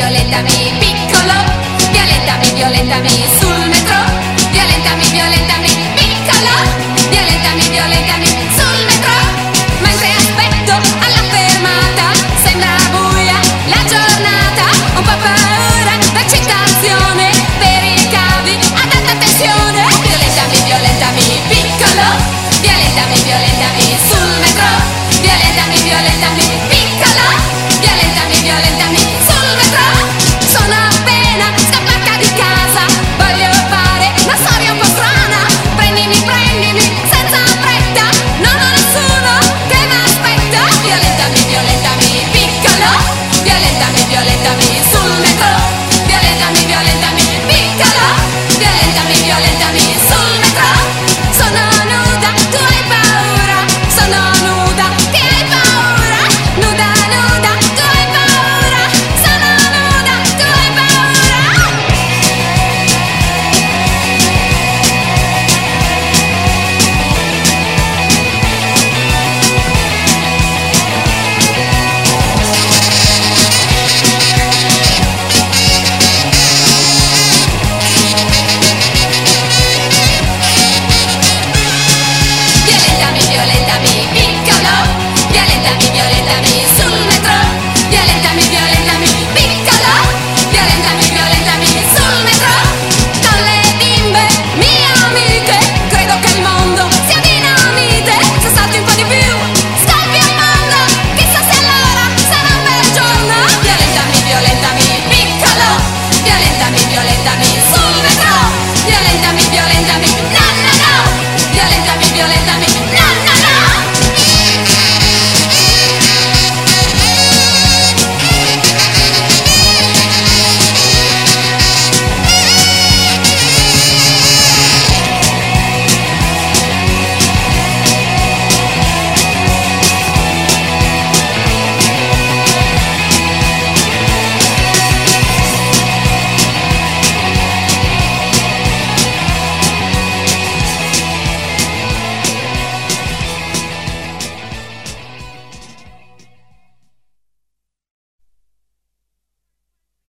violentami piccolo, violentami sul metro, violentami piccolo, violentami sul metro. Mentre aspetto alla fermata, sembra buia la giornata, un po' paura d'eccitazione per i cavi ad alta tensione. Violentami piccolo, violentami sul metro, violentami piccolo, violentami sul metro. Sono appena scappata di casa, voglio fare una storia un po' strana. Prendimi senza fretta, non ho nessuno che mi aspetta. Violentami piccolo, violentami sul